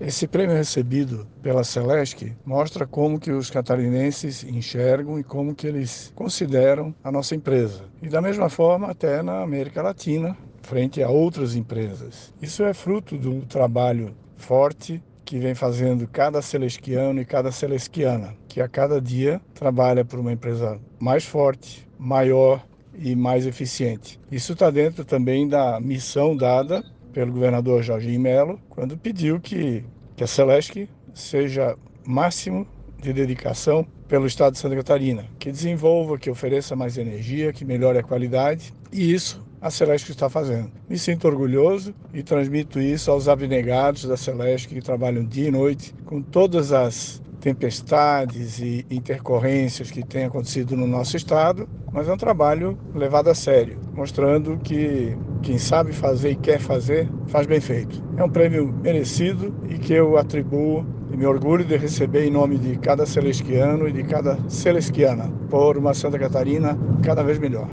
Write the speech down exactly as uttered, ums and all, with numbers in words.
Esse prêmio recebido pela Celesc mostra como que os catarinenses enxergam e como que eles consideram a nossa empresa. E da mesma forma até na América Latina, frente a outras empresas. Isso é fruto do trabalho forte que vem fazendo cada celesquiano e cada celesquiana, que a cada dia trabalha por uma empresa mais forte, maior e mais eficiente. Isso está dentro também da missão dada pelo governador Jorginho Melo, quando pediu que, que a Celesc seja máximo de dedicação pelo estado de Santa Catarina, que desenvolva, que ofereça mais energia, que melhore a qualidade, e isso a Celesc está fazendo. Me sinto orgulhoso e transmito isso aos abnegados da Celesc que trabalham dia e noite com todas as tempestades e intercorrências que têm acontecido no nosso estado, mas é um trabalho levado a sério, mostrando que quem sabe fazer e quer fazer, faz bem feito. É um prêmio merecido e que eu atribuo e me orgulho de receber em nome de cada celesquiano e de cada celesquiana por uma Santa Catarina cada vez melhor.